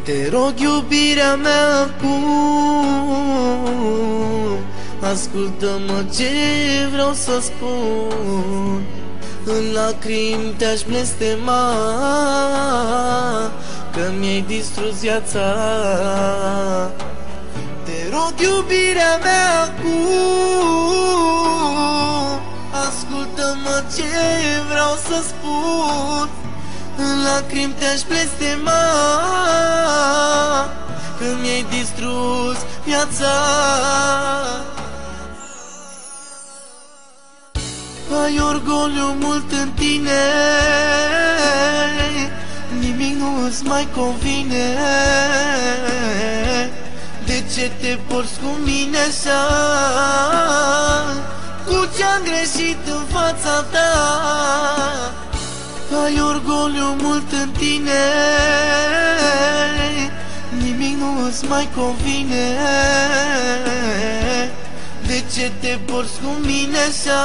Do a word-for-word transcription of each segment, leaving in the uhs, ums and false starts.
Te rog, iubirea mea, acum ascultă-mă ce vreau să spun. În lacrimi te-aș blestema că mi-ai distrus viața. Te rog, iubirea mea, acum ascultă-mă ce vreau să spun. În lacrimi te-aș blestema că mi-ai distrus viața. Ai orgoliu mult în tine, nimic nu-ți mai convine. De ce te porți cu mine așa? Cu ce-am greșit în fața ta? Ai orgoliu mult în tine, nimic nu-ți mai convine. De ce te porți cu mine așa?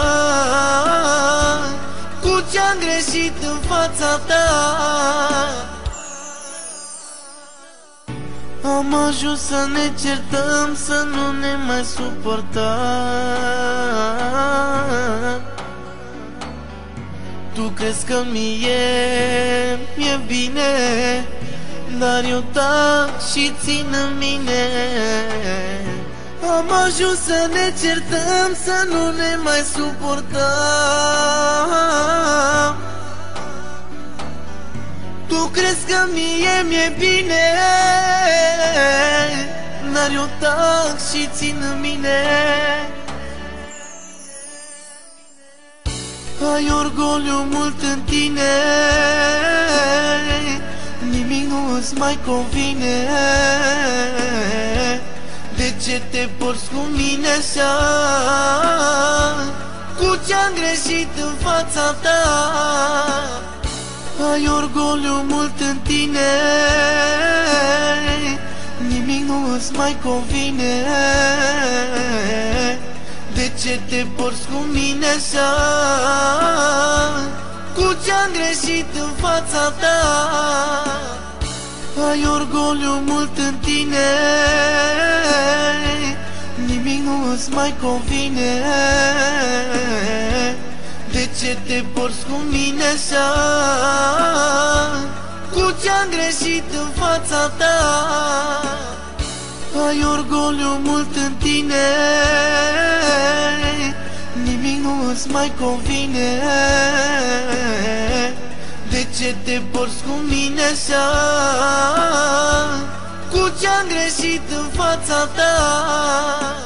Cu ce-am greșit în fața ta? Am ajuns să ne certăm, să nu ne mai suportăm. Tu crezi că mie mi-e bine, dar eu tac și țin în mine. Am ajuns să ne certăm, să nu ne mai suportăm. Tu crezi că mie mi-e bine, dar eu tac și țin în mine. Ai orgoliu mult în tine, nimic nu-ți mai convine. De ce te porți cu mine așa? Cu ce-am greșit în fața ta? Ai orgoliu mult în tine, nimic nu-ți mai convine. De ce te porți cu mine așa? Cu ce-am greșit în fața ta? Ai orgoliu mult în tine, nimic nu-ți mai convine. De ce te porți cu mine așa? Cu ce-am greșit în fața ta? Ai orgoliu mult în tine, nimic nu-ți mai convine. De ce te porți cu mine așa? Cu ce-am greșit în fața ta?